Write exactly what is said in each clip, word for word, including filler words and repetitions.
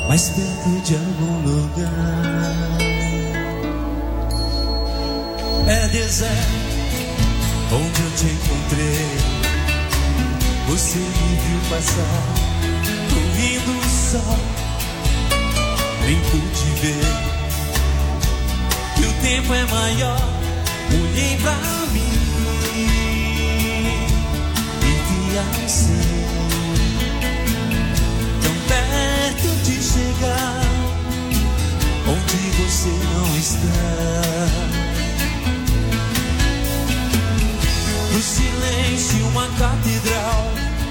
mais perto de algum lugar. É deserto onde eu te encontrei, você me viu passar, ouvindo o sol, nem pude ver que o tempo é maior. Olhei pra mim e vi assim, tão perto de chegar onde você não está. No silêncio uma catedral,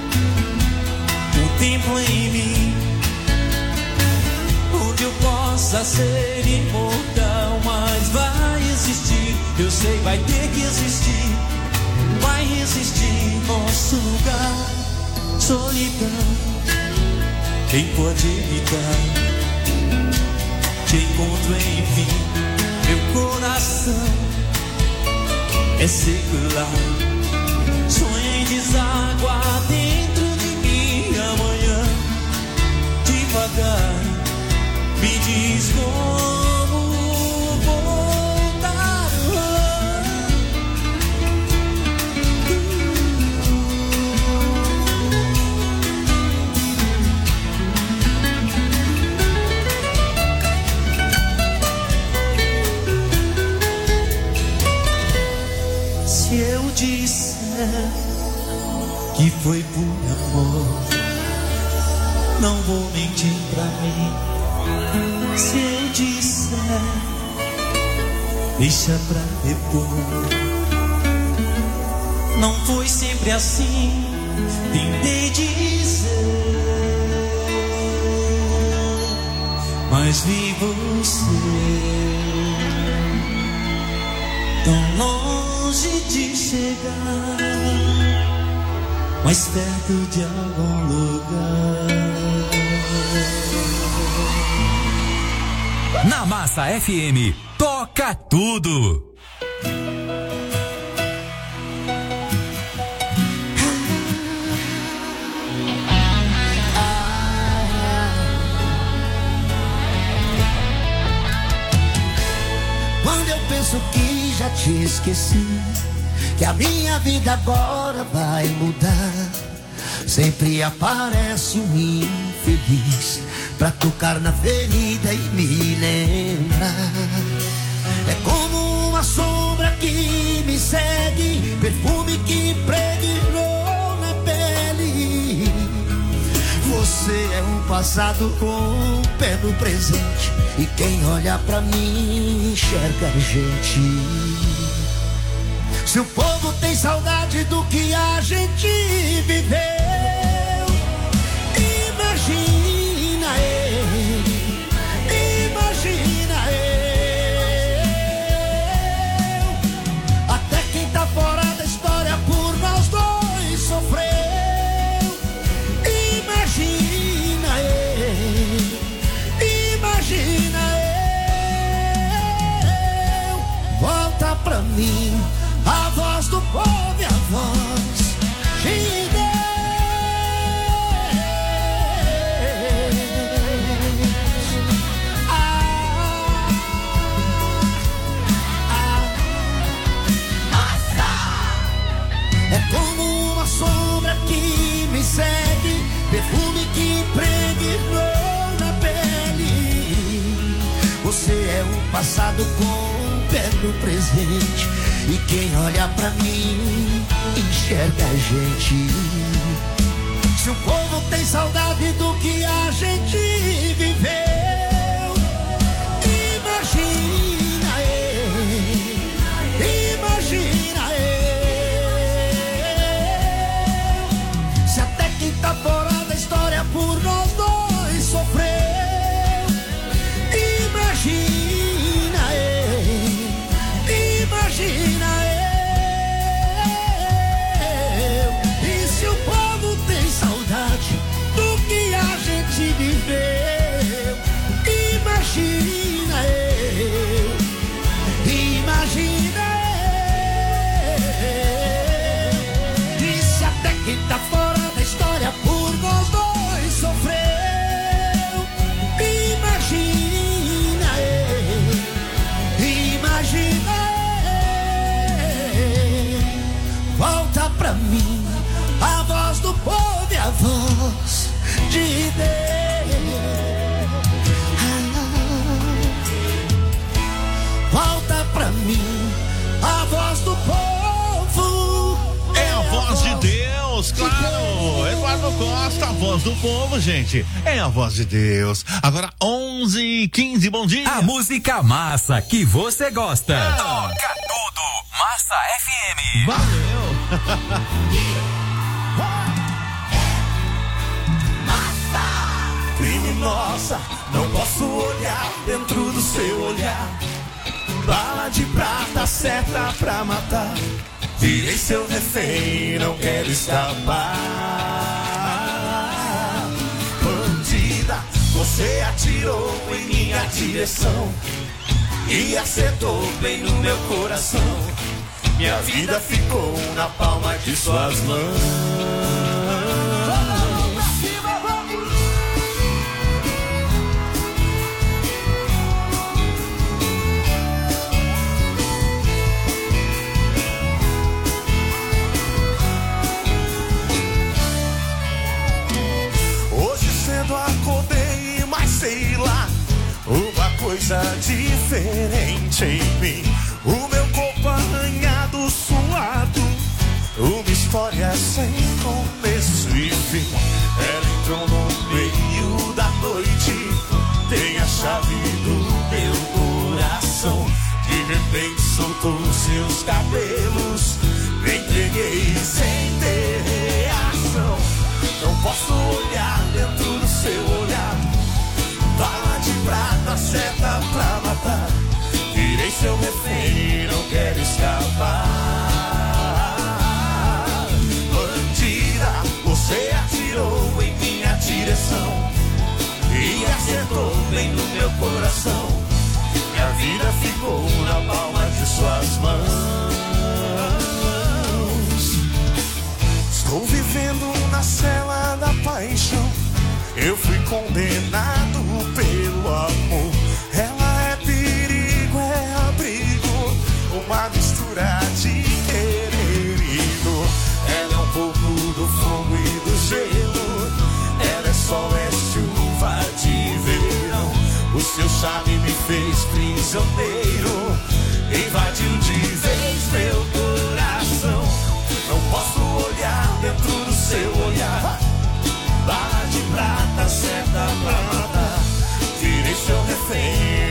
um templo em mim, onde eu possa ser imortal. Mas vai existir, eu sei, vai ter que existir, vai existir nosso lugar. Solidão, quem pode evitar? Te encontro enfim, meu coração é secular. Sonho em deságua dentro de mim amanhã. Devagar, me diz como voltar. Se eu disser que foi por amor, não vou mentir pra mim. Se eu disser, deixa pra depois. Não foi sempre assim, tentei dizer, mas vi você tão longe de chegar, mais perto de algum lugar. Na Massa F M, toca tudo. Quando eu penso que já te esqueci, que a minha vida agora vai mudar, sempre aparece um infeliz pra tocar na ferida e me lembrar. É como uma sombra que me segue, perfume que impregnou na pele. Você é um passado com um pé no presente, e quem olha pra mim enxerga a gente. Se o povo tem saudade do que a gente viveu, imagina ele, imagina eu. Até quem tá fora da história por nós dois sofreu. Imagina ele, imagina eu. Volta pra mim a voz do povo e a voz de Deus. Ah, ah, ah. É como uma sombra que me segue, perfume que impregnou na pele. Você é o passado com o pé no presente, e quem olha pra mim enxerga a gente. Se o povo tem saudade do que a gente viveu, imagina ele, imagina eu. Se até quem tá fora da história por nós dois sofreu, imagina ele, imagina eu. E se o povo tem saudade do que a Costa, a voz do povo, gente. É a voz de Deus. Agora onze e quinze, bom dia. A música massa que você gosta. É. Toca tudo, Massa F M. Valeu. Criminosa, não posso olhar dentro do seu olhar. Bala de prata, seta pra matar. Virei seu refém, não quero escapar. Bandida, você atirou em minha direção e acertou bem no meu coração. Minha vida ficou na palma de suas mãos. Acordei, mas sei lá, uma coisa diferente em mim. O meu corpo arranhado, suado, uma história sem começo e fim. Ela entrou no meio da noite, tem a chave do meu coração. De repente soltou seus cabelos, me entreguei sem ter reação. Não posso olhar dentro do seu olhar. Bala de prata, seta pra matar. Virei seu refém, não quero escapar. Bandida, você atirou em minha direção e acertou bem no meu coração. Minha vida ficou na palma de suas mãos. Estou vivendo na cela da paixão. Eu fui condenado pelo amor. Ela é perigo, é abrigo, uma mistura de querer e dor. Ela é um pouco do fogo e do gelo. Ela é sol, é chuva de verão. O seu charme me fez prisioneiro, invadiu de vez meu coração. Não posso olhar dentro do seu olhar. Bala de prata, seta pra matar. Virei seu refém.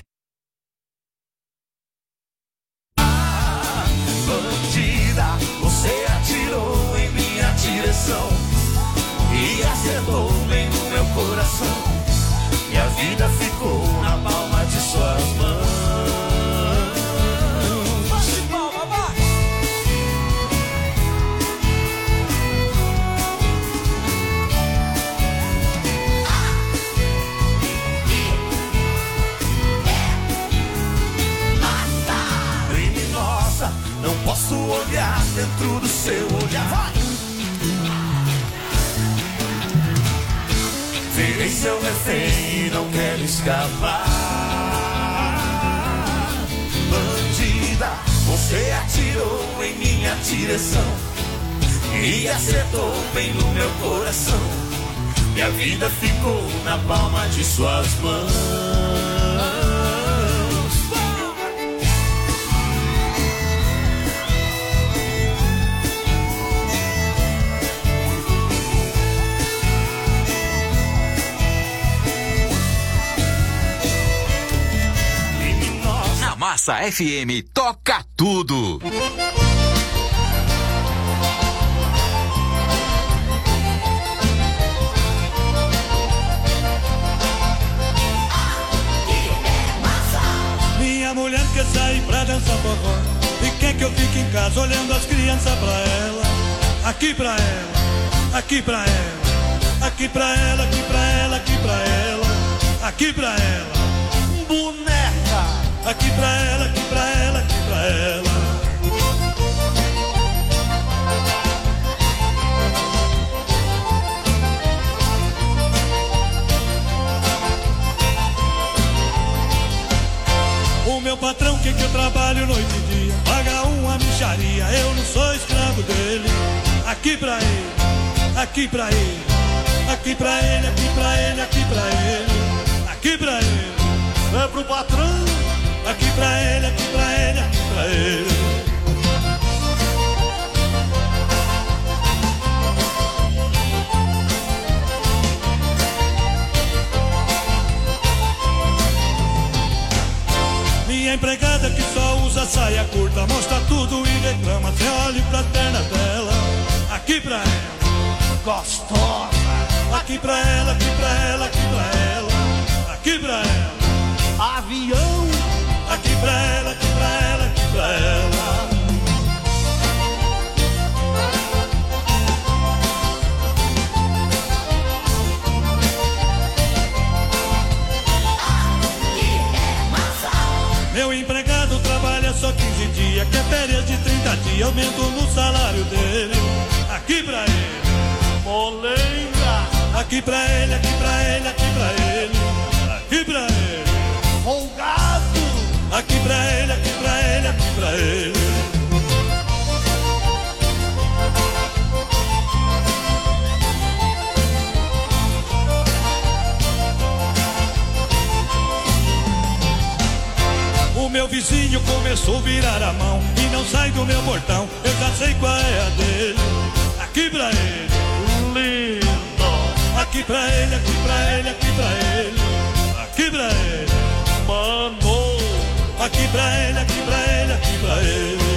Ah, bandida, você atirou em minha direção e acertou bem no meu coração. Minha vida ficou na palma de suas mãos. Não posso olhar dentro do seu olhar. Vai! Virei seu refém, não quero escapar. Bandida, você atirou em minha direção e acertou bem no meu coração. Minha vida ficou na palma de suas mãos. Massa F M toca tudo. Minha mulher quer sair pra dançar forró e quer que eu fique em casa olhando as crianças pra ela. Aqui pra ela, aqui pra ela, aqui pra ela, aqui pra ela, aqui pra ela, aqui pra ela. Boneca! Aqui pra ela, aqui pra ela, aqui pra ela. O meu patrão quer que eu trabalho noite e dia, paga uma mixaria, eu não sou escravo dele. Aqui pra ele, aqui pra ele, aqui pra ele, aqui pra ele, aqui pra ele, aqui pra ele. É pro patrão. Aqui pra ele, aqui pra ele, aqui pra ele. saia curta, mostra tudo e reclama. Cê olhe pra perna dela, aqui pra ela, gostosa. Aqui pra ela, aqui pra ela, aqui pra ela, aqui pra ela, avião. Aqui pra ela, aqui pra ela, aqui pra ela. Meu empregado trabalha só quinze dias, quer férias de trinta dias, aumento no salário dele. Aqui pra ele, molenga. Aqui pra ele, aqui pra ele, aqui pra ele, aqui pra ele, folgado. Aqui pra ele, aqui pra ele, aqui pra ele. O meu vizinho começou a virar a mão e não sai do meu portão, eu já sei qual é a dele. Aqui pra ele, lindo. Aqui pra ele, aqui pra ele, aqui pra ele, aqui pra ele, mano. Aqui pra ele, aqui pra ele, aqui pra ele.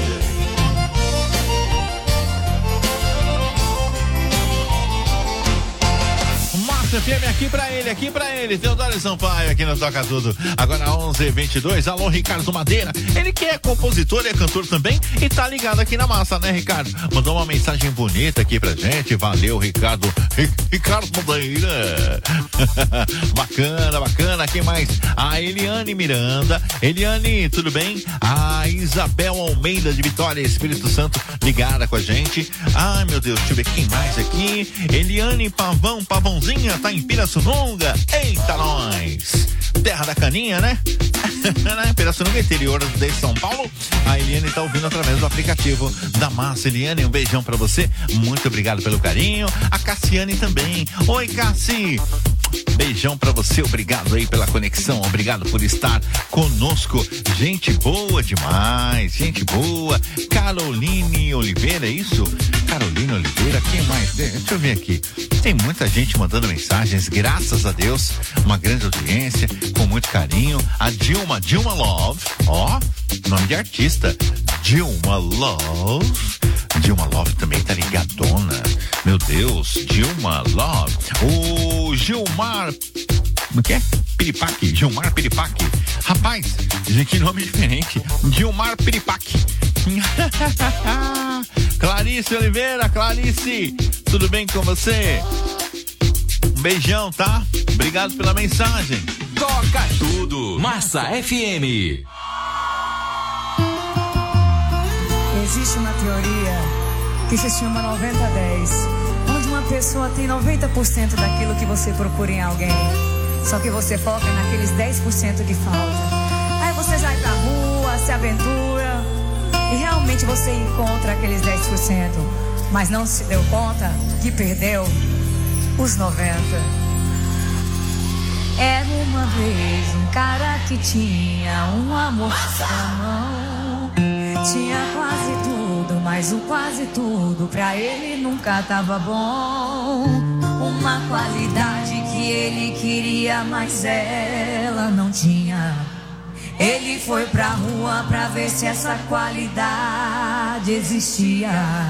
F M aqui pra ele, aqui pra ele, Teodoro Sampaio aqui no Toca Tudo. Agora onze e vinte e dois, alô Ricardo Madeira, ele que é compositor e é cantor também e tá ligado aqui na massa, né, Ricardo? Mandou uma mensagem bonita aqui pra gente, valeu, Ricardo, Ricardo Madeira. Bacana, bacana, quem mais? A Eliane Miranda, Eliane, tudo bem? A Isabel Almeida de Vitória, Espírito Santo, ligada com a gente. Ai, meu Deus, deixa eu ver quem mais aqui. Eliane Pavão, Pavãozinha, tá em Pirassununga, eita nós, terra da caninha, né? Pirassununga, interior de São Paulo. A Eliane tá ouvindo através do aplicativo da Massa. Eliane, um beijão pra você, muito obrigado pelo carinho. A Cassiane também, oi Cassi, beijão pra você, obrigado aí pela conexão, obrigado por estar conosco, gente boa demais, gente boa. Caroline Oliveira, é isso? Caroline Oliveira, quem mais? Deixa eu ver aqui, tem muita gente mandando mensagens, graças a Deus, uma grande audiência, com muito carinho. A Dilma, Dilma Love, ó, nome de artista, Dilma Love. Dilma Love também tá ligadona. Meu Deus, Dilma Love. O Gilmar, como que é? Piripaque, Gilmar Piripaque. Rapaz, que nome diferente. Gilmar Piripaque. Clarice Oliveira, Clarice, tudo bem com você? Um beijão, tá? Obrigado pela mensagem. Toca tudo, Massa F M. Existe uma teoria que se chama noventa a dez, onde uma pessoa tem noventa por cento daquilo que você procura em alguém, só que você foca naqueles dez por cento que falta. Aí você sai pra rua, se aventura e realmente você encontra aqueles dez por cento, mas não se deu conta que perdeu os noventa por cento. Era uma vez um cara que tinha um amor na mão, tinha quase tudo, mas o quase tudo pra ele nunca tava bom. Uma qualidade que ele queria, mas ela não tinha. Ele foi pra rua pra ver se essa qualidade existia.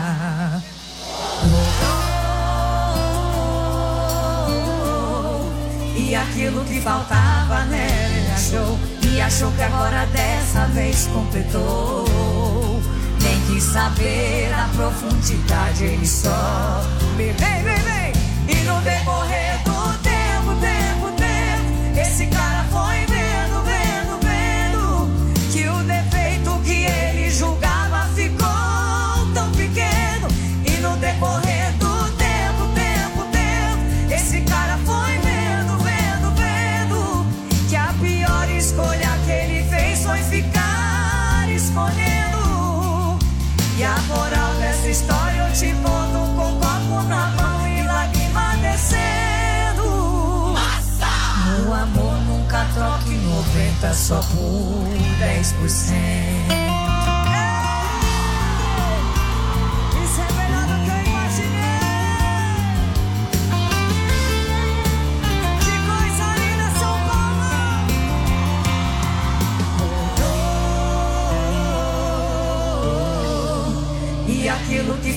E aquilo que faltava nela ele achou, e achou que agora dessa vez completou. Nem quis saber a profundidade, ele só vem, vem, vem. E no decorrer do tempo, tempo, tempo, esse cara foi vendo, vendo, vendo que o defeito que ele julgava ficou tão pequeno. E no decorrer do tempo, tempo, tempo, esse cara foi vendo, vendo, vendo que a pior escolha que ele fez foi ficar escolhendo. E a moral dessa história eu te conto com copo na mão e lágrima descendo. Massa! No amor nunca troque noventa só por dez por cento. Isso é melhor do que eu imaginei. Que coisa linda, São Paulo!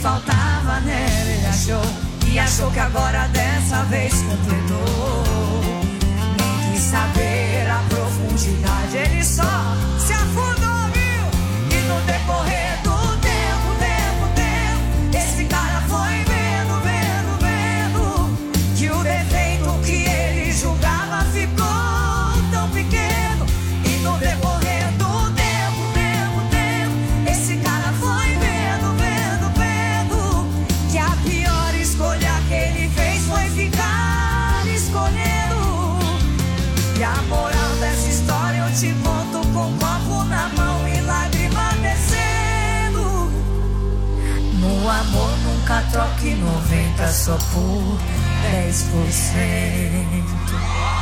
faltava nela ele achou. E achou que agora dessa vez completou. Nem quis saber a profundidade, ele só se afundou, viu? E no decorrer do tempo, tempo, tempo, esse cara foi vendo, vendo, vendo que o defeito que ele julgava ficou tão pequeno. E no decorrer do tempo, tempo, tempo, esse cara foi vendo, vendo, vendo que a pior escolha que ele fez foi ficar escolhendo. E a moral dessa história eu te conto com um copo na mão e lágrima descendo. No amor nunca troque noventa só por dez por cento.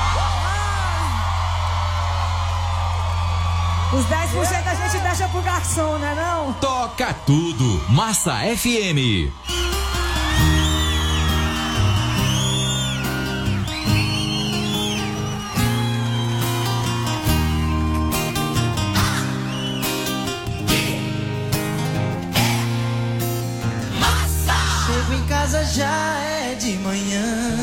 Os dez por cento a gente deixa pro garçom, né não? Toca tudo, Massa F M. Chego em casa já é de manhã,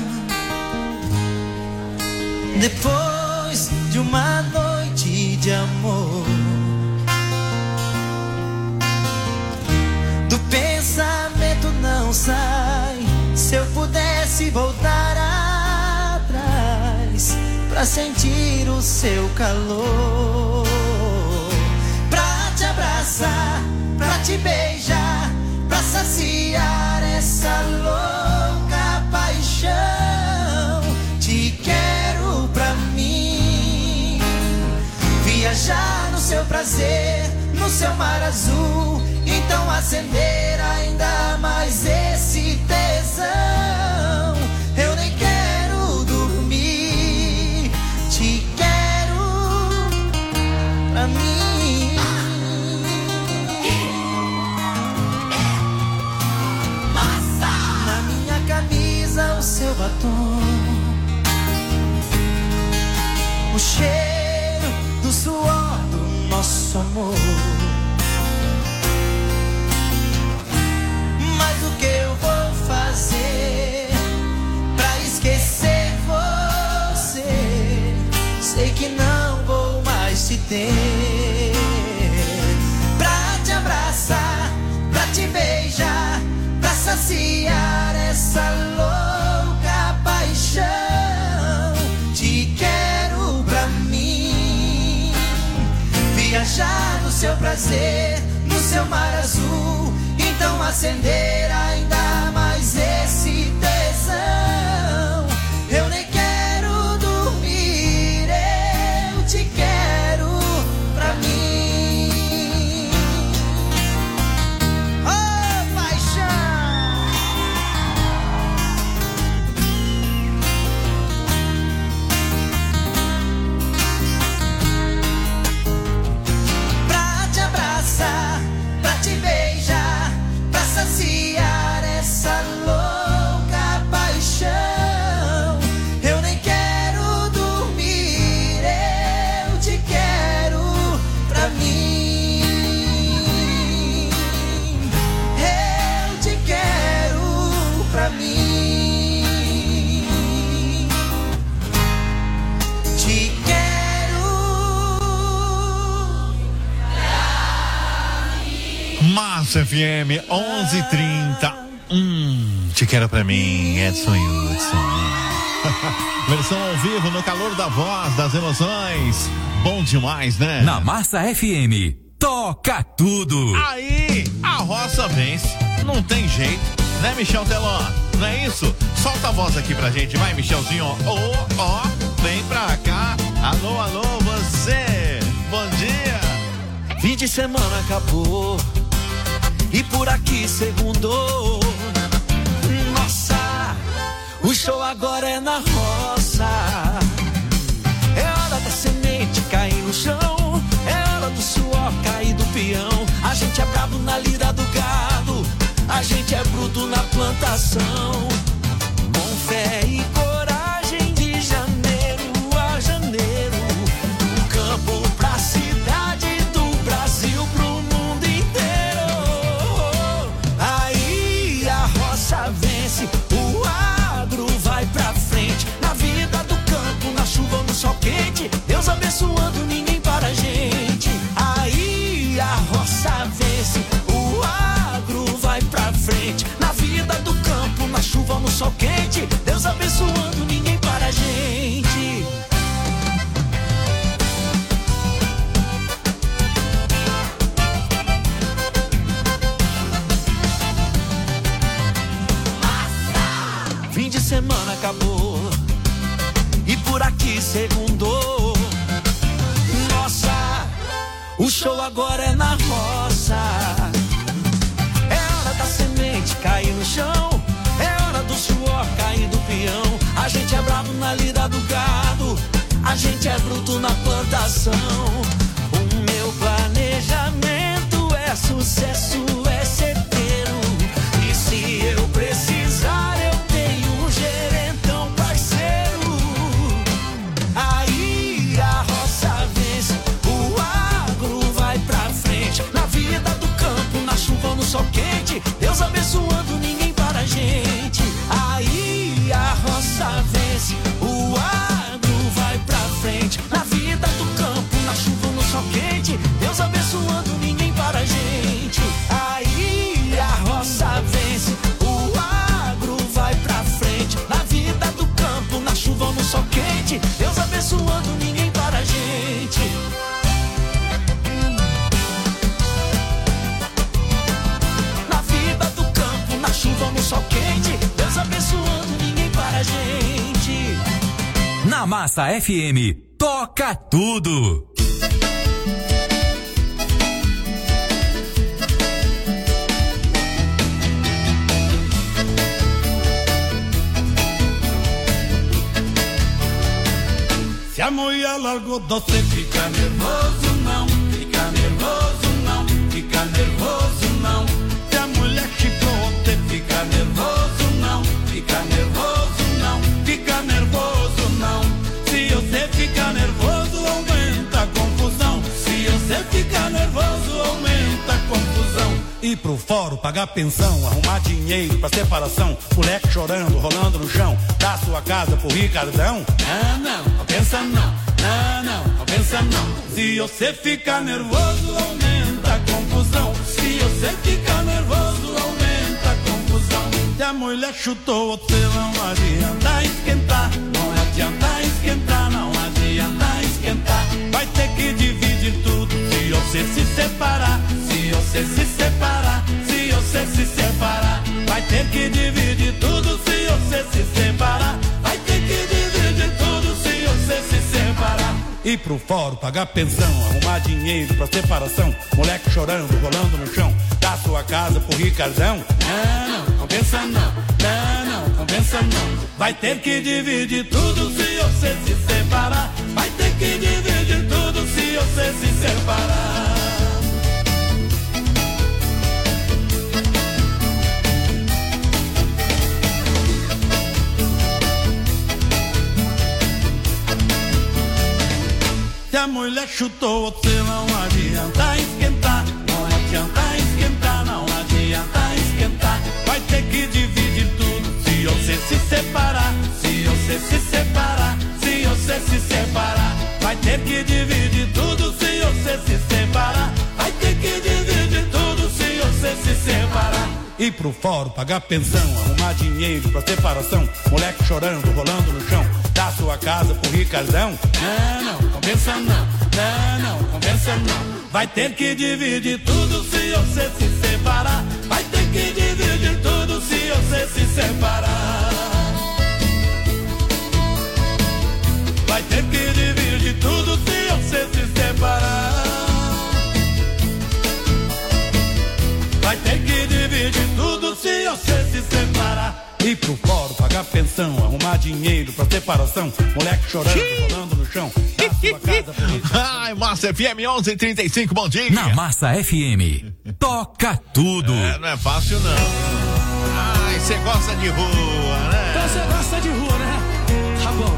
depois de uma noite de amor. Do pensamento não sai. Se eu pudesse voltar atrás pra sentir o seu calor, pra te abraçar, pra te beijar, pra saciar essa louca paixão. Te quero pra mim, viajar no seu prazer, no seu mar azul. Então acender ainda mais esse tesão. Eu nem quero dormir, te quero pra mim. Na minha camisa o seu batom, o cheiro do suor do nosso amor. Mas o que eu vou fazer pra esquecer você? Sei que não vou mais te ter. Pra te abraçar, pra te beijar, pra saciar essa louca paixão. Te quero pra mim, viajar no seu prazer, no seu mar azul. Então acender ainda mais esse tesão. Eu nem quero dormir, eu te quero pra mim. Oh, paixão! Pra te abraçar, pra te beijar, pra saciar essa louca paixão. Eu nem quero dormir, eu te quero pra mim. Eu te quero pra mim. Te quero. Massa F M, onze e trinta. Hum, te quero pra mim, Edson Hudson. Versão ao vivo, no calor da voz, das emoções. Bom demais, né? Na Massa F M, toca tudo. Aí, a roça vence. Não tem jeito, né, Michel Teló? Não é isso? Solta a voz aqui pra gente, vai, Michelzinho. Ó, ó, vem pra cá. Alô, alô, você. Bom dia. Fim de semana acabou e por aqui segundou. Nossa, o show agora é na roça. É hora da semente cair no chão, é hora do suor cair do peão. A gente é brabo na lida do gado, a gente é bruto na plantação. Com fé e coragem, de janeiro a janeiro, do campo pra cidade, do Brasil pro mundo inteiro. Aí e por aqui segundou. Nossa, o show agora é na roça. É hora da semente cair no chão, é hora do suor cair do peão. A gente é bravo na lida do gado, a gente é bruto na plantação. O meu planejamento é sucesso, é certeiro. E se eu precisar, eu tenho um gerentão parceiro. Aí a roça vence, o agro vai pra frente. Na vida do campo, na chuva ou no sol quente, Deus abençoando, ninguém para a gente. Aí a roça vence, o agro vai pra frente. Na vida do campo, na chuva ou no sol quente, Deus abençoando, ninguém para a gente. Aí a roça vence, o agro vai pra frente. Na vida do campo, na chuva ou no sol quente, Deus abençoando, ninguém para a gente. Na vida do campo, na chuva ou no sol quente, Deus abençoando, ninguém para a gente. Na Massa F M, toca tudo. Se a mulher largou você, fica nervoso não, fica nervoso não, fica nervoso não. Se a mulher chifrou você, fica nervoso não, fica nervoso não, fica nervoso não. Se você fica nervoso, aumenta a confusão. Se você fica nervoso, aumenta a confusão. Ir pro fórum, pagar pensão, arrumar dinheiro pra separação, moleque chorando, rolando no chão, da sua casa pro Ricardão. Ah, não, não pensa não, não, não, não pensa não. Se você fica nervoso, aumenta a confusão. Se você fica nervoso, aumenta a confusão. Se a mulher chutou você, não adianta esquentar, não adianta esquentar, não adianta esquentar. Vai ter que dividir tudo se você se separar, se você se separar, se você se separar. Vai ter que dividir tudo se você se separar. Vai ter que dividir tudo se você se separar. Ir pro fórum, pagar pensão, arrumar dinheiro pra separação, moleque chorando, rolando no chão, da sua casa pro Ricardão. Não, não, não pensa não, não, não, não pensa não. Vai ter que dividir tudo se você se separar. Vai ter que dividir tudo se você se separar. Se a mulher chutou você, não adianta esquentar, não adianta esquentar, não adianta esquentar. Vai ter que dividir tudo se você se separar, se você se separar, se você se separar. Vai ter que dividir tudo se você se separar. Vai ter que dividir tudo se você se separar. Ir pro fórum, pagar pensão, arrumar dinheiro pra separação, moleque chorando, rolando no chão, da sua casa pro Ricardão. Não, não, não pensa não, não, não, não pensa não. Vai ter que dividir tudo se você se separar. Vai ter que dividir tudo se você se separar. Vai ter que dividir tudo se você se separar. Vai ter que dividir tudo se você se separar. Ir pro fórum, pagar pensão, arrumar dinheiro pra separação, moleque chorando, rolando no chão, da sua casa pro... Ai, Massa F M onze e trinta e cinco, bom dia. Na Massa F M, toca tudo. É, não é fácil não. Ai, você gosta de rua, né? Então você gosta de rua, né? Tá bom.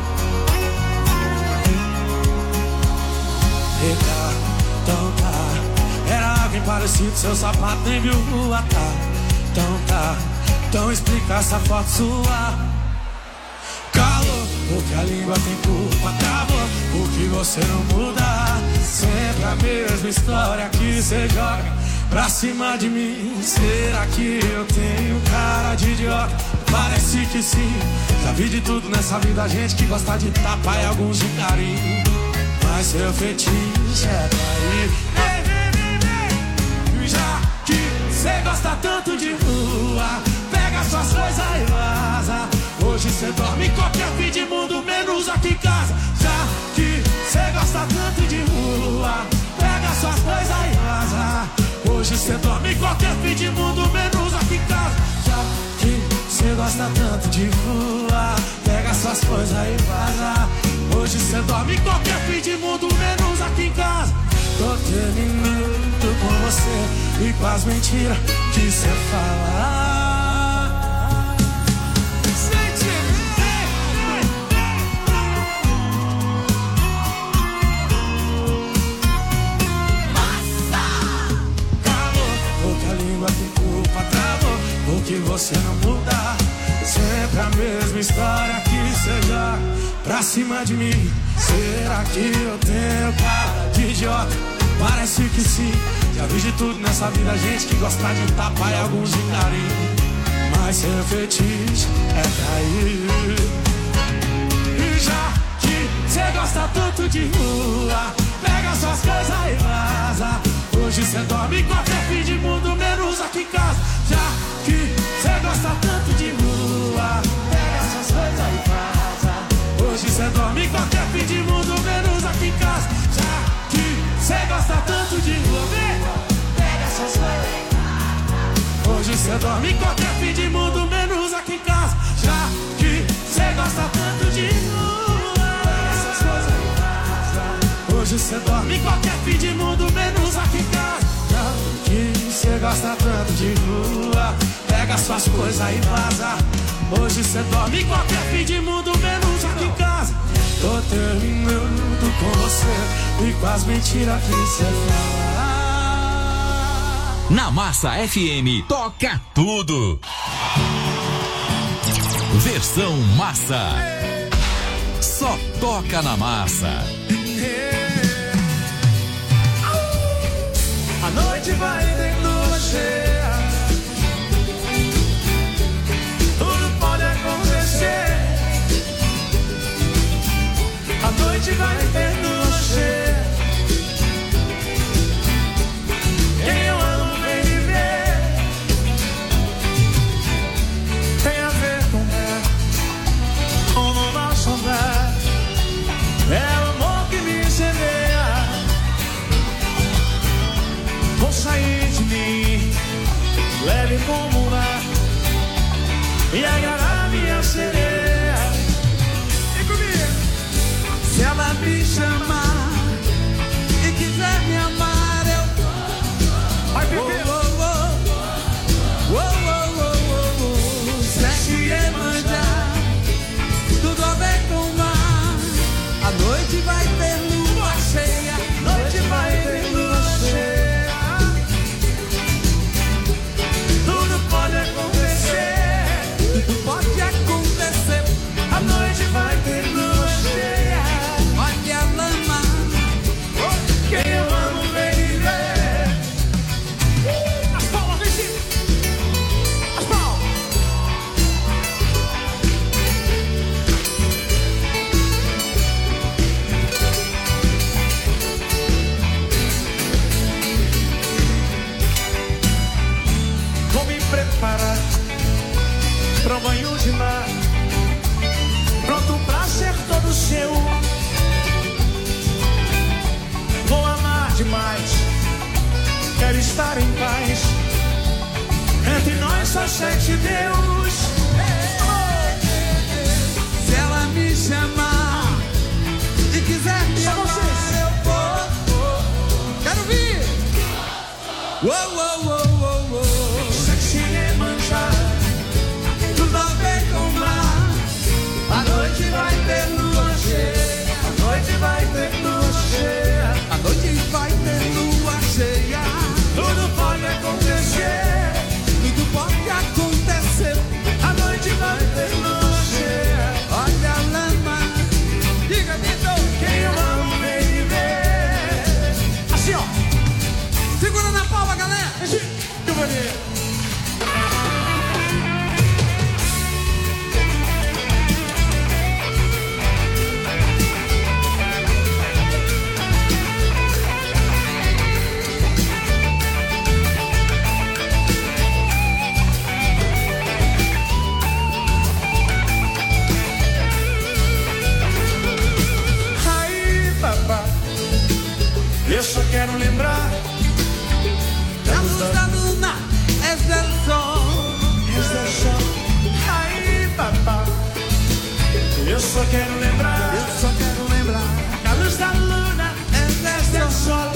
Eita, então tá. Era alguém parecido, seu sapato nem viu rua, tá? Então tá. Então explica essa foto sua. Calor, porque a língua tem culpa, travou, porque você não muda. Sempre a mesma história que você joga pra cima de mim. Será que eu tenho cara de idiota? Parece que sim. Já vi de tudo nessa vida, gente que gosta de tapa e alguns de carinho. Mas seu fetiche é trair. Ei, vem, vem, vem. Já que você gosta tanto de rua, pega suas coisas e vaza. Hoje Hoje cê dorme em qualquer fim de mundo, menos aqui em casa. Já que cê gosta tanto de rua, pega suas coisas e vaza. Hoje cê dorme em qualquer fim de mundo, menos aqui em casa. Já que cê gosta tanto de rua, pega suas coisas e vaza. Hoje cê dorme em qualquer fim de mundo, menos aqui em casa. Tô terminando com você e com as mentiras que cê fala. Que você não muda, sempre a mesma história que seja pra cima de mim. Será que eu tenho cara de idiota? Parece que sim. Já vi de tudo nessa vida, gente que gosta de tapa e alguns de carinho, mas seu fetiche é cair. E já que cê gosta tanto de rua, pega suas coisas e vaza. Hoje cê dorme em qualquer fim de mundo, menos aqui em casa. Já que cê gosta tanto de rua, pega suas coisas e vaza. Hoje cê dorme em qualquer fim de mundo, menos aqui em casa. Já que cê gosta tanto de rua, vem, pega suas coisas e vaza. Hoje cê dorme em qualquer fim de mundo, menos aqui em casa. Já que cê gosta tanto de rua, pega suas coisas e vaza. Hoje cê dorme em qualquer fim de mundo, menos aqui em casa. Já que cê gosta tanto de rua, pega suas coisas e vaza. Hoje cê dorme em qualquer fim de mundo, menos aqui em casa. Tô terminando com você e com as mentiras que cê fala. Na Massa F M, toca tudo. Versão Massa. Só toca na Massa. A noite vai ter lua cheia, tudo pode acontecer. A noite vai ter lua cheia, quem eu amo vem me ver. Tem a ver com ela, com o nosso andar. É o amor que me incendeia. Vou sair de mim, leve como o ar, e agarrar minha sereia. Vem comigo. Se ela me chamar e quiser me amar, eu vai beber. Oh, oh, oh. Oh, oh, oh, oh, oh. Sexy e manjar, tudo a ver com o mar. A noite vai ter lua cheia, noite vai ter lua cheia. Pode acontecer, tudo pode acontecer. A noite vai ter lua cheia. Olha a lama, quem eu amo vem ver. As palmas, vem sim. As palmas. Vou me preparar pra um banho de mar, pronto pra ser todo seu. Vou amar demais, quero estar em paz. Entre nós só sete Deus. Se ela me chamar e quiser me amar, eu vou. Quero vir. Uou, uou, uou, uou, uou. Sexy e manjar, tudo a ver com o mar. A noite vai ter lua cheia, a noite vai ter lua cheia, a noite vai ter lua cheia. Tudo pode acontecer, tudo pode acontecer. A noite vai ter lua cheia. Olha a lama, diga Vitor, quem eu amo vem me ver. Assim ó, segura na palma, galera. quero lembrar La luz da luna es del sol. es del sol. Ai, papá, eu só quero lembrar, eu só quero lembrar. A luz da luna es del sol.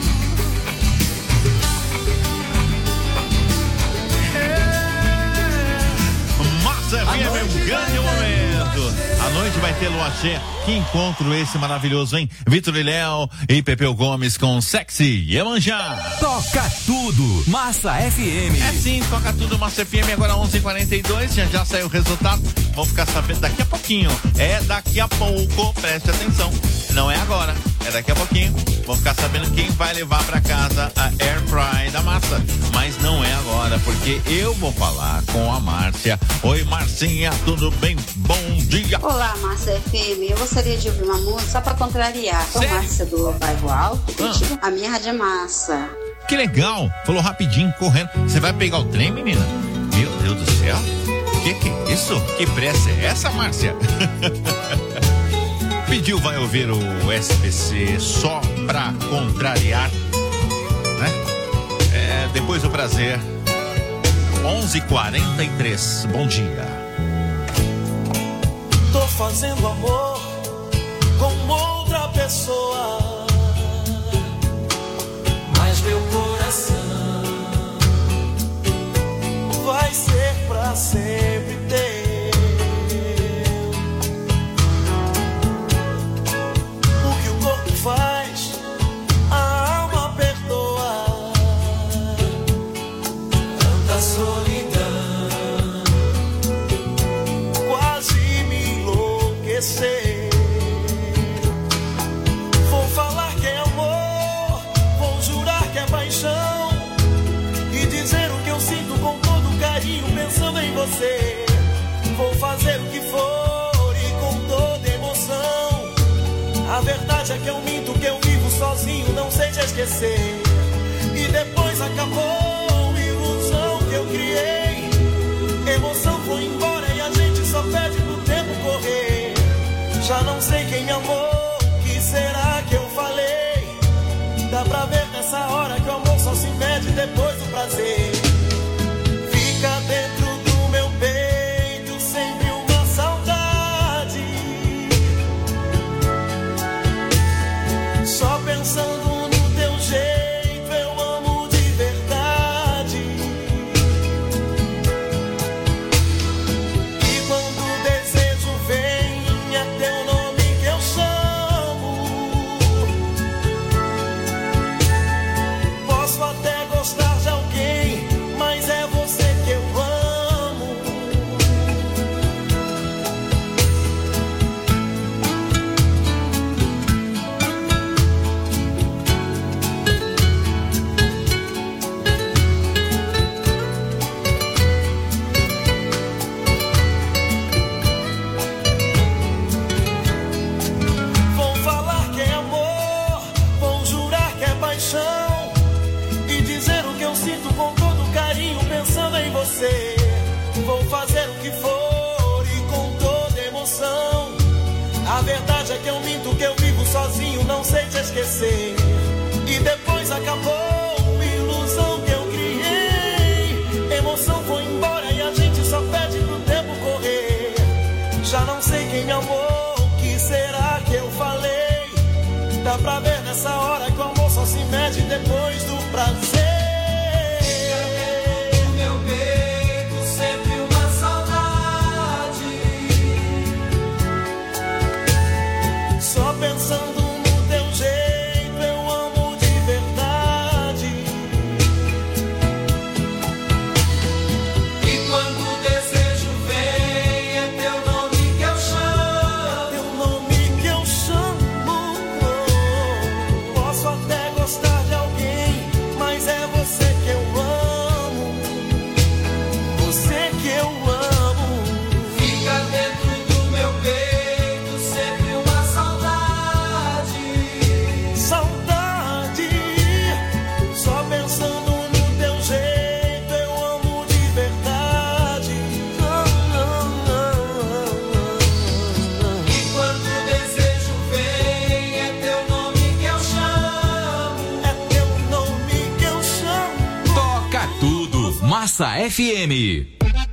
Massa F M é um grande momento. A noite vai ter lua cheia. Que encontro esse maravilhoso, hein? Vitor e Léo e Pepeu Gomes com Sexy Iemanjá. Toca tudo, Massa F M. É sim, toca tudo, Massa F M, agora onze e quarenta e dois, já já saiu o resultado. Vamos ficar sabendo daqui a pouquinho. É daqui a pouco, preste atenção. Não é agora, é daqui a pouquinho. Vamos ficar sabendo quem vai levar pra casa a Air Fry da Massa. Mas não é agora, porque eu vou falar com a Márcia. Oi, Marcinha, tudo bem? Bom dia. Olá, Massa F M. Eu gostaria de ouvir uma música só pra contrariar. Sou Sério? Márcia do Bairro Alto. Ah. A minha rádio é Massa. Que legal, falou rapidinho, correndo. Você vai pegar o trem, menina? Meu Deus do céu. Que que é isso? Que pressa é essa, Márcia? Pediu, vai ouvir o S B C só pra contrariar, né? É, depois do prazer. onze e quarenta e três, bom dia. Tô fazendo amor com outra pessoa, mas meu coração vai ser pra sempre teu. O que o corpo faz, a alma perdoa. Tanta solidão quase me enlouquecer. Vou falar que é amor, vou jurar que é paixão, e dizer o que eu sinto com todo carinho, pensando em você. Vou fazer o que for e com toda emoção. A verdade é que eu minto, que eu vivo sozinho, não sei te esquecer. E depois acabou, ilusão que eu criei. Emoção foi embora e a gente só pede pro tempo correr. Já não sei quem me amou, que será que eu falei? Dá pra ver nessa hora que o amor só se mede depois do prazer. Fica dentro do meu peito sempre uma saudade, só pensando no teu jeito eu amo de verdade. E quando o desejo vem é teu nome que eu chamo. Posso até gostar de alguém, mas é você que eu amo. Vou falar que é amor, vou jurar que é paixão, e dizer o que eu sinto com todo carinho, pensando em você. Vou fazer o que for e com toda emoção. A verdade é que eu minto, que eu vivo sozinho, não sei te esquecer. E depois acabou, ilusão que eu criei. Emoção foi embora e a gente só pede pro tempo correr. Já não sei quem me amou, que será que eu falei? Dá pra ver nessa hora que o amor só se mede depois do prazer. Meu peito sempre uma saudade, só pensando no teu jeito Massa F M.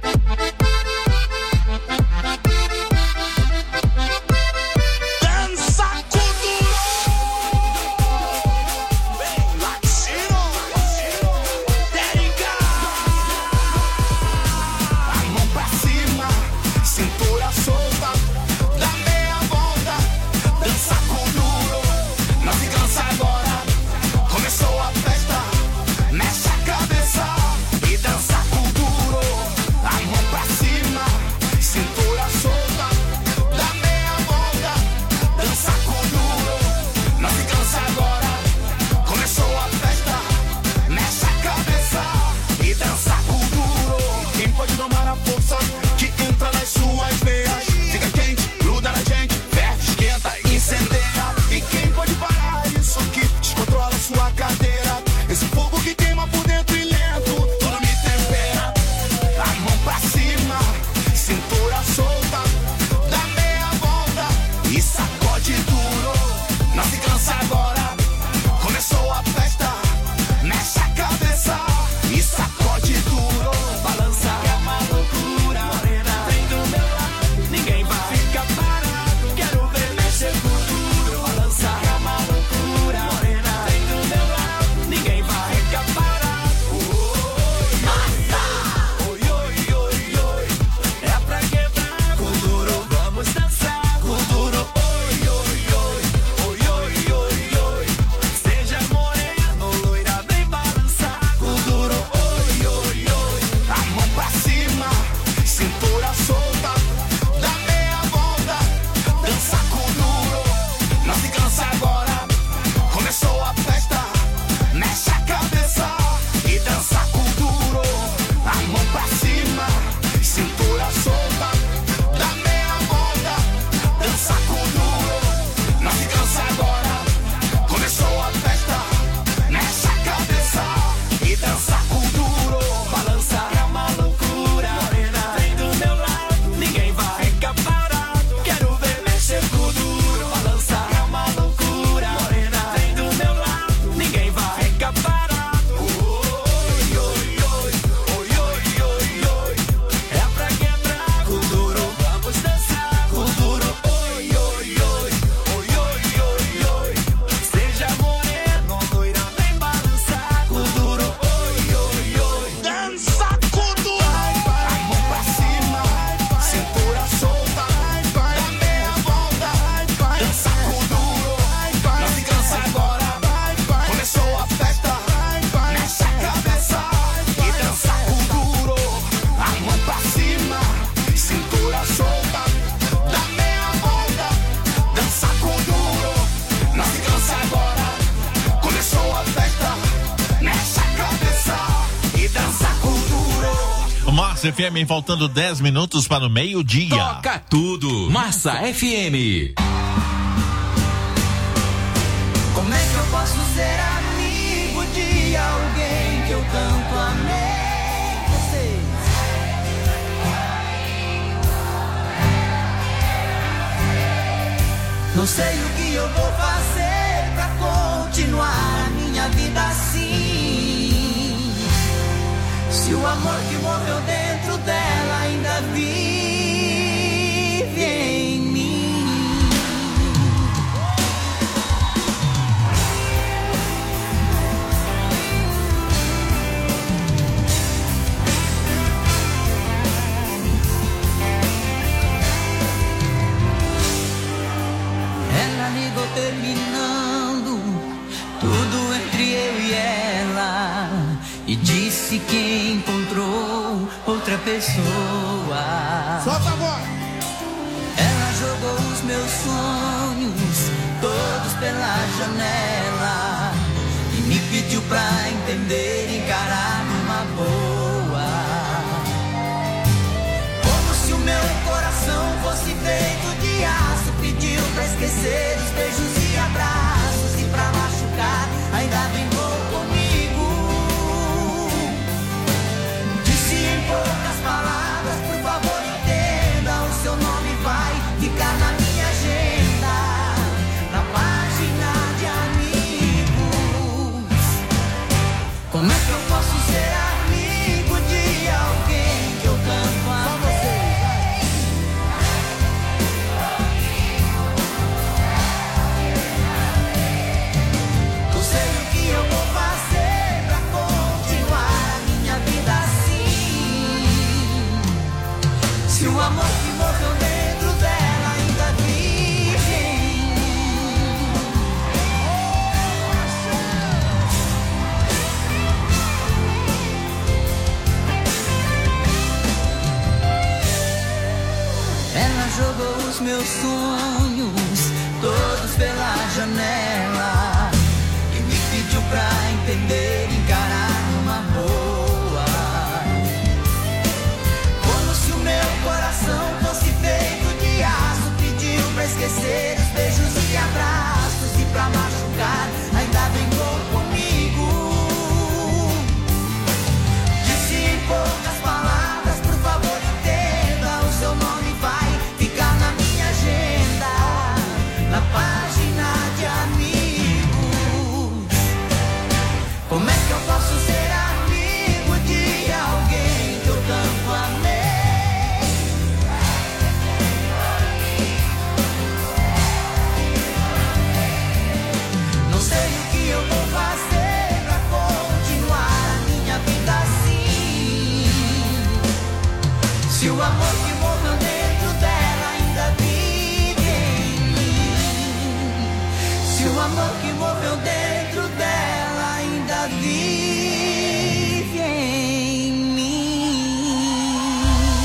F M, faltando dez minutos para o meio-dia. Toca tudo. Massa F M. Como é que eu posso ser amigo de alguém que eu tanto amei? Vocês. Não sei o que eu vou fazer pra continuar a minha vida assim. Se o amor que morreu dentro dela ainda vive em mim. Ela ligou terminando tudo entre eu e ela e disse que encontrou outra pessoa. Solta agora! Ela jogou os meus sonhos todos pela janela e me pediu pra entender e encarar numa boa. Como se o meu coração fosse feito de aço, pediu pra esquecer os beijos e abraços e pra machucar ainda brincou comigo. Disse em poucas palavras, por favor entenda, o seu nome vai ficar na minha agenda, na página de amigos. Como é que eu posso ser amigo de sonhos, todos pela janela, e me pediu pra entender e encarar numa boa, como se o meu coração fosse feito de aço. Pediu pra esquecer os beijos e abraços, e pra machucar ainda brincou comigo. Disse em poucas palavras, por favor entenda, o seu nome vai ficar na minha agenda, na página de amigos. Como é que eu posso ser amigo de alguém que eu tanto amei? Não sei o que eu vou fazer pra continuar a minha vida assim. Se o amor que morreu dentro dela ainda vive em mim. Se o amor que morreu dentro dela ainda vive em mim.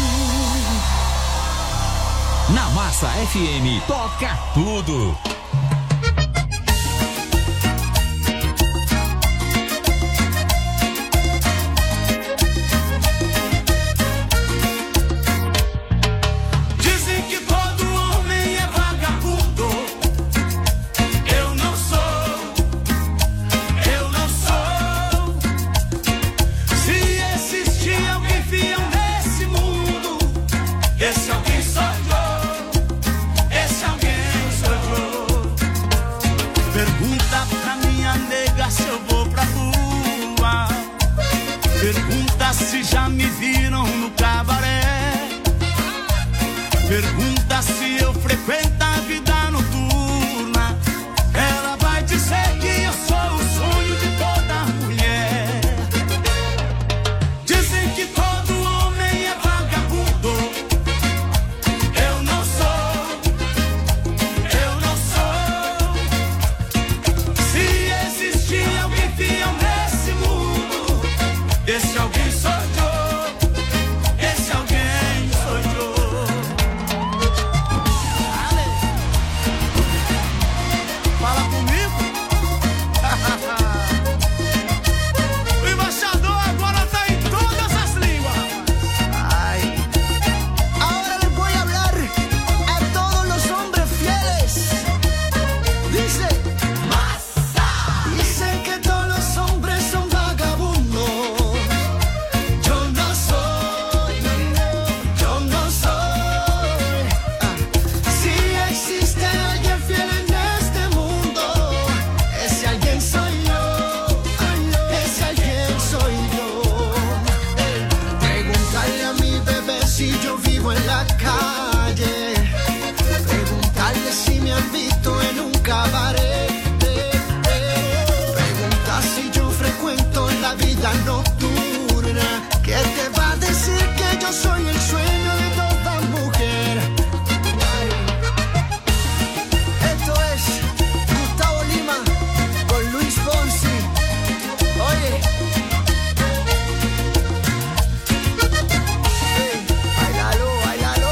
Na Massa F M, toca tudo. Dizem que todo homem é vagabundo. Eu não sou, eu não sou. Se existir alguém fiel nesse mundo, esse alguém sou eu. Esse alguém sou eu. Pergunta pra minha nega se eu vou pra rua. Pergunta se já me viram no cabaré. Pergunta se eu frequento a vida noturna. Ela vai dizer que eu sou o sonho de toda mulher. Dizem que todo homem é vagabundo. Eu não sou, eu não sou. Se existir alguém fiel nesse mundo, esse alguém sou eu. Esse alguém sou eu. Fala comigo. O embaixador agora tá em todas as línguas. Ay. Ahora les voy a hablar a todos los hombres fieles. Dice, masa. Dicen que todos los hombres son vagabundos. Yo no soy, yo no soy. Ah. Si existe alguien fiel en este mundo, ese alguien soy yo. Ese alguien soy yo. Preguntarle a mi bebé si yo vivo en la calle. Preguntarle si me han visto en un cabaret. Preguntar si yo frecuento la vida nocturna. ¿Qué te va a decir que yo soy el sueño de toda mujer? Esto es Gustavo Lima con Luis Fonsi. Oye. Hey, bailalo, bailalo.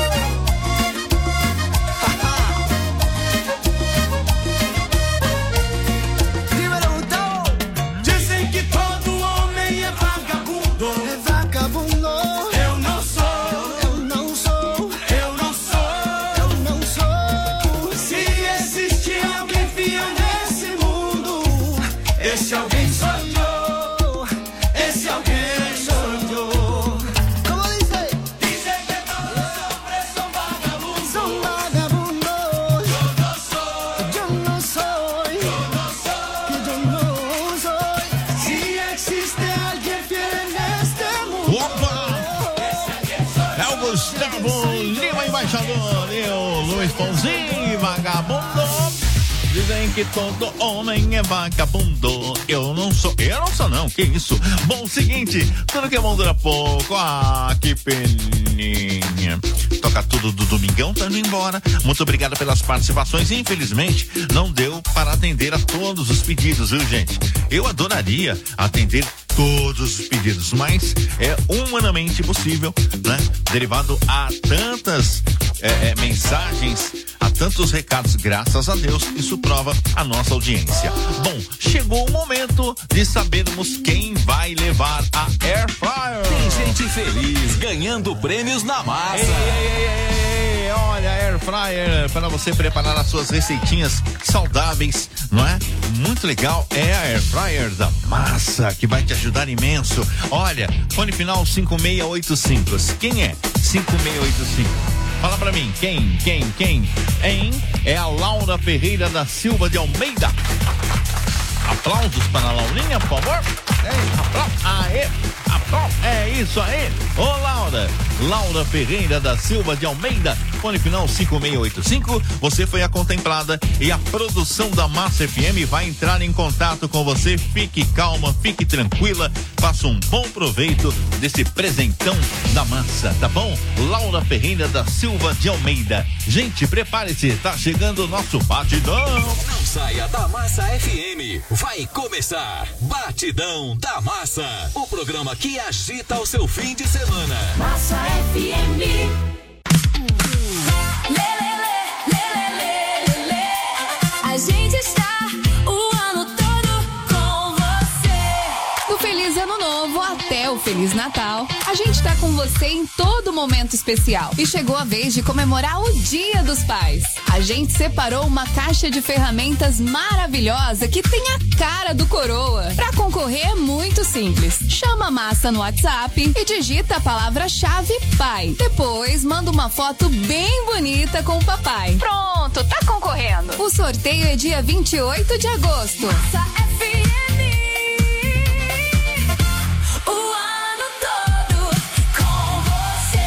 Dímelo, Gustavo. Dizem que todo homem é vagabundo. Es vagabundo. Eu não sou, Eu não sou, eu não sou. eu não sou. Se existir alguém fiel nesse mundo, esse alguém sou eu. Esse alguém sou eu. ¿Cómo dice? Dizem que todos os hombres são vagabundos. Son vagabundos. Eu não sou, Yo no soy, eu não sou. que yo no soy. Si existe alguien fiel en este mundo, Opa! É o Gustavo Lima, embaixador, e o Luiz Fonsi, vagabundo. Dizem que todo homem é vagabundo. Eu não sou, eu não sou não, que isso? Bom, seguinte, tudo que é bom dura pouco. Ah, que peninha. Toca tudo do Domingão, tá indo embora. Muito obrigado pelas participações. Infelizmente, não deu para atender a todos os pedidos, viu, gente? Eu adoraria atender todos os pedidos, mas é humanamente possível, né? Derivado a tantas é, é, mensagens, a tantos recados, graças a Deus, isso prova a nossa audiência. Bom, chegou o momento de sabermos quem vai levar a Air Fryer. Tem gente feliz ganhando prêmios na massa. Ei, ei, ei, ei, olha, Air Fryer para você preparar as suas receitinhas saudáveis, não é? Muito legal, é a Air Fryer da Massa, que vai te ajudar imenso. Olha, fone final cinco seis oito cinco. Quem é? cinco seis oito cinco. Fala pra mim, quem, quem, quem? Hein? É a Laura Ferreira da Silva de Almeida. Aplausos para a Laurinha, por favor. É, aplausos. Aê, aplausos. É isso aí. Ô, Laura. Laura Ferreira da Silva de Almeida. Fone final cinco seis oito cinco. Você foi a contemplada e a produção da Massa F M vai entrar em contato com você. Fique calma, fique tranquila. Faça um bom proveito desse presentão da Massa, tá bom? Laura Ferreira da Silva de Almeida. Gente, prepare-se. Tá chegando o nosso batidão. Não saia da Massa F M. Vai começar Batidão da Massa, o programa que agita o seu fim de semana. Massa F M. Lê, lê, lê, lê, lê, lê, lê. A gente está o ano todo com você. Do Feliz Ano Novo até o Feliz Natal, a gente tá com você em todo momento especial. E chegou a vez de comemorar o Dia dos Pais. A gente separou uma caixa de ferramentas maravilhosa que tem a cara do Coroa. Pra concorrer é muito simples. Chama a Massa no WhatsApp e digita a palavra-chave pai. Depois manda uma foto bem bonita com o papai. Pronto, tá concorrendo. O sorteio é dia vinte e oito de agosto. Massa F M. O ano todo com você.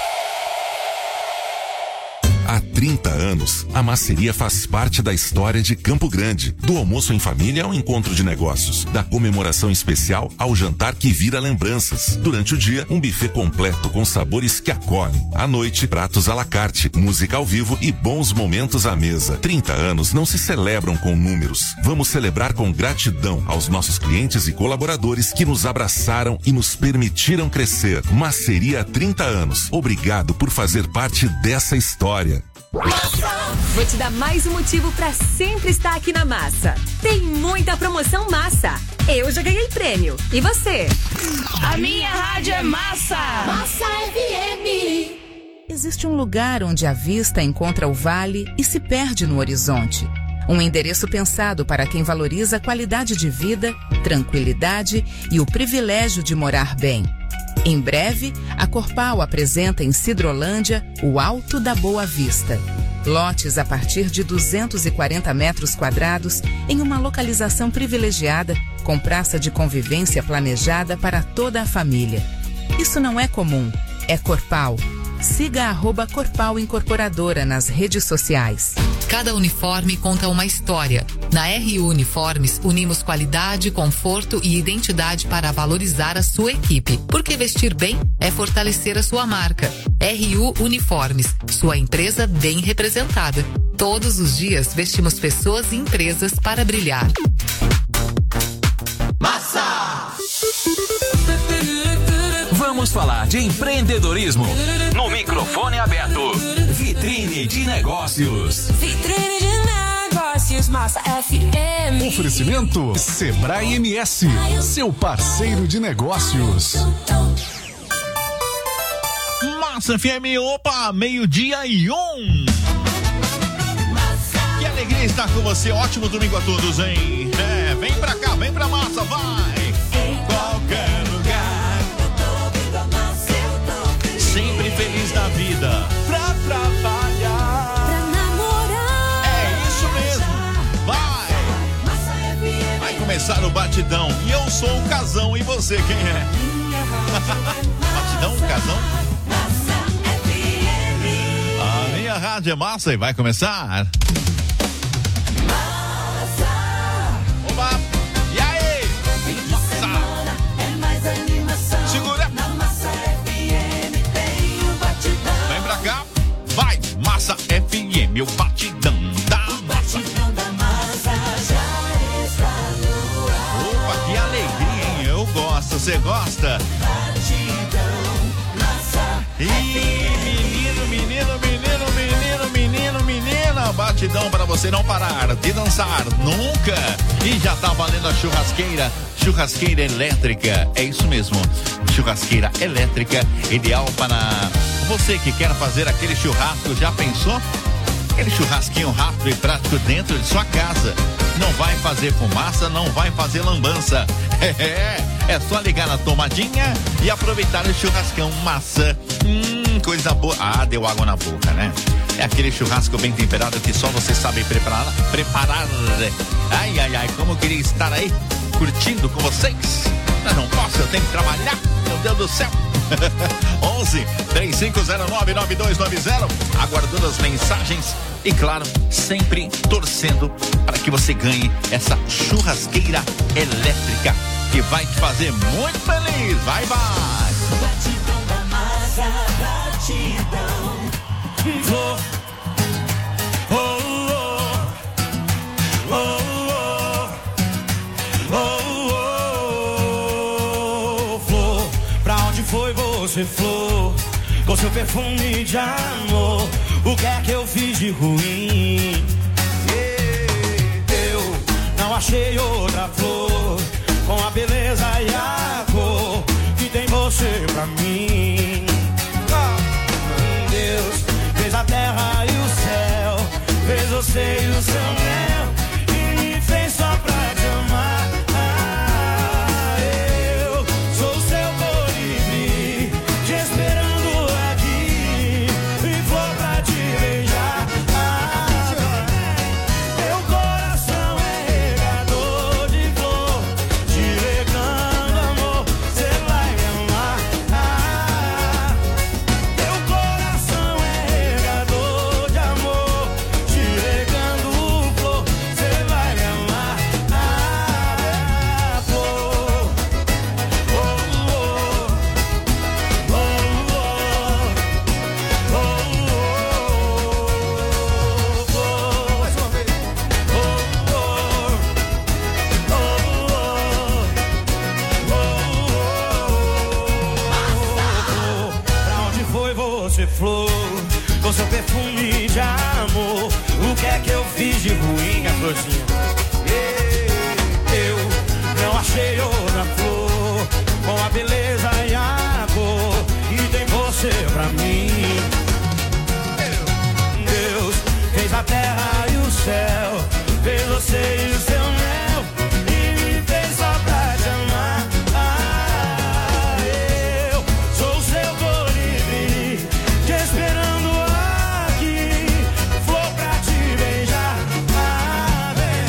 Há trinta anos, a Masseria faz parte da história de Campo Grande. Do almoço em família ao encontro de negócios. Da comemoração especial ao jantar que vira lembranças. Durante o dia, um buffet completo com sabores que acolhem. À noite, pratos à la carte, música ao vivo e bons momentos à mesa. trinta anos não se celebram com números. Vamos celebrar com gratidão aos nossos clientes e colaboradores que nos abraçaram e nos permitiram crescer. Masseria há trinta anos. Obrigado por fazer parte dessa história. Vou te dar mais um motivo pra sempre estar aqui na Massa. Tem muita promoção massa. Eu já ganhei prêmio. E você? A minha rádio é Massa. Massa F M. Existe um lugar onde a vista encontra o vale e se perde no horizonte. Um endereço pensado para quem valoriza a qualidade de vida, tranquilidade e o privilégio de morar bem. Em breve, a Corpal apresenta em Sidrolândia o Alto da Boa Vista. Lotes a partir de duzentos e quarenta metros quadrados em uma localização privilegiada, com praça de convivência planejada para toda a família. Isso não é comum, é Corpal. Siga arroba Corpal Incorporadora nas redes sociais. Cada uniforme conta uma história. Na R U Uniformes, unimos qualidade, conforto e identidade para valorizar a sua equipe. Porque vestir bem é fortalecer a sua marca. R U Uniformes, sua empresa bem representada. Todos os dias vestimos pessoas e empresas para brilhar. Massa! Vamos falar de empreendedorismo no microfone aberto. Vitrine de Negócios. Vitrine de Negócios, Massa F M. Oferecimento Sebrae M S, seu parceiro de negócios. Massa F M, opa, meio-dia e um. Que alegria estar com você, ótimo domingo a todos, hein? É, vem pra cá, vem pra Massa, vai! Em qualquer lugar. Sempre feliz da vida. Pra trabalhar. Pra namorar. É isso mesmo. Vai. Vai começar o batidão. E eu sou o Casão. E você, quem é? Batidão, Casão? A minha rádio é Massa e vai começar. Oba. E aí? Massa. Segura. Vem pra cá, vai, Massa F M, o batidão da massa. Batidão da Massa já está no ar. Opa, que alegria, hein? Eu gosto. você gosta. E menino, menino, menino, menino, menino, menina, batidão para você não parar de dançar nunca. E já tá valendo a churrasqueira, churrasqueira elétrica, é isso mesmo, churrasqueira elétrica, ideal para você que quer fazer aquele churrasco, já pensou? Aquele churrasquinho rápido e prático dentro de sua casa. Não vai fazer fumaça, não vai fazer lambança. É, é só ligar na tomadinha e aproveitar o churrascão massa. Hum, coisa boa. Ah, deu água na boca, né? É aquele churrasco bem temperado que só você sabe preparar. preparar. Ai, ai, ai, como eu queria estar aí curtindo com vocês. Mas não posso, eu tenho que trabalhar. Meu Deus do céu. onze, três cinco zero nove, nove dois nove zero, aguardando as mensagens e, claro, sempre torcendo para que você ganhe essa churrasqueira elétrica que vai te fazer muito feliz. Vai, vai! Batidão da massa, batidão. Flor. Oh, oh, oh, oh, oh, oh, flor. Pra onde foi você, flor? Com seu perfume de amor, o que é que eu fiz de ruim? Eu não achei outra flor com a beleza e a cor que tem você pra mim. Deus fez a terra e o céu, fez você e o seu mel, e me fez só pra te amar. Eu sou o seu colibri, te esperando aqui, e flor pra te beijar. Meu coração é regador de flor, te regando amor, cê vai me amar. Meu coração é regador de amor, te regando flor, cê vai me amar. Flor, oh, oh, oh, oh, oh, flor. Mais uma vez. Oh, oh, oh, oh, oh. Pra onde foi você, flor? Com seu perfume de amor, o que é que eu fiz de ruim, a florzinha? Eu não achei outra flor com a beleza e a cor e tem você pra mim. Deus fez a terra e o céu, fez você e o seu mel, e me fez só pra te amar. Eu sou o seu colibri, te esperando aqui, flor pra te beijar. Vem,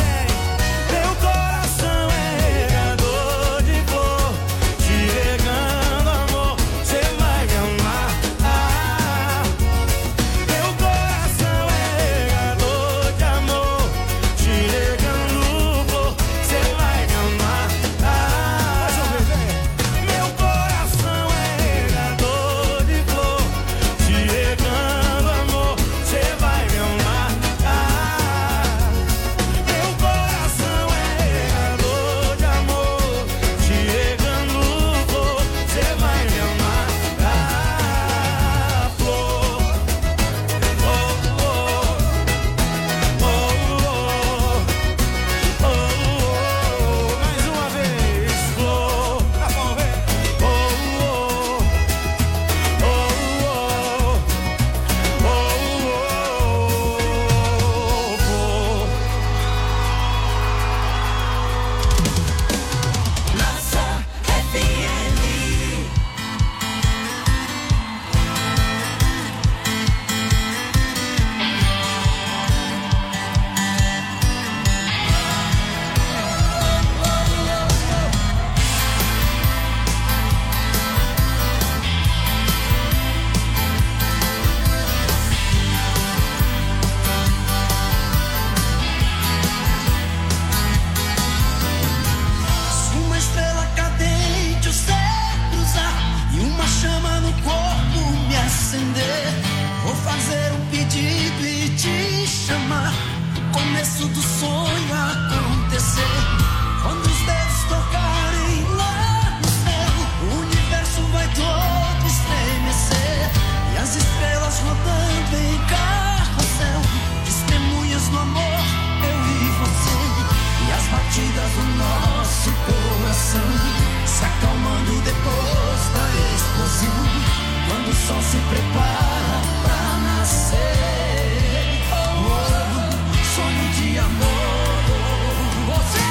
batidas do nosso coração se acalmando depois da explosão, quando o sol se prepara pra nascer. Oh, sonho de amor, você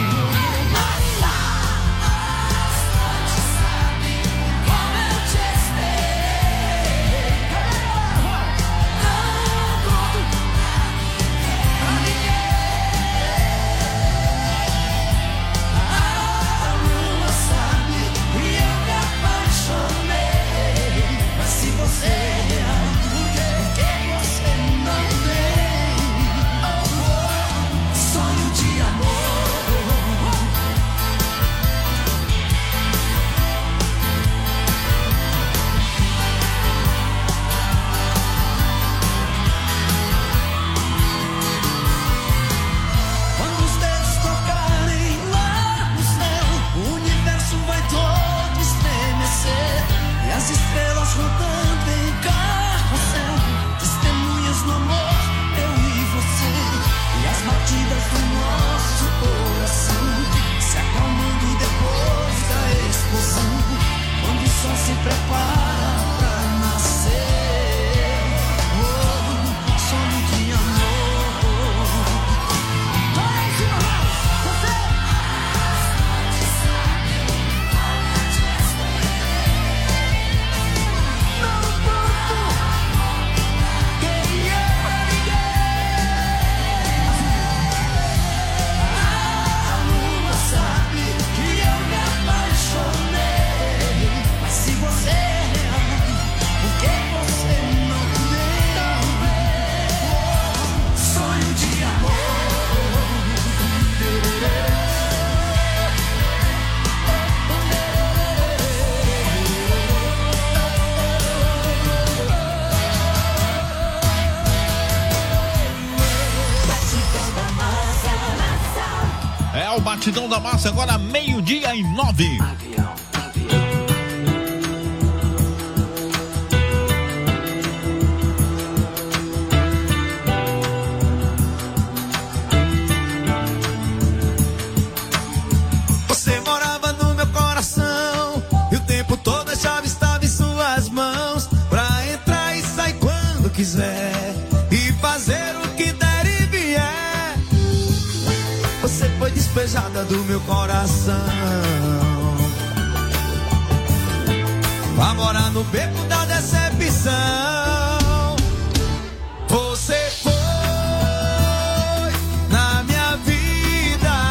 as estrelas rodando em carrossel, testemunhas no amor, eu e você, e as batidas do nosso coração se acalmando depois da explosão, quando o sol se prepara pra nascer. Oh, sonho de amor. Mais uma vez, você. É o Batidão da Massa, agora meio-dia e nove. Você morava no meu coração e o tempo todo a chave estava em suas mãos, pra entrar e sair quando quiser e fazer o que der e vier. Você foi despejada do meu coração, vai morar no beco da decepção.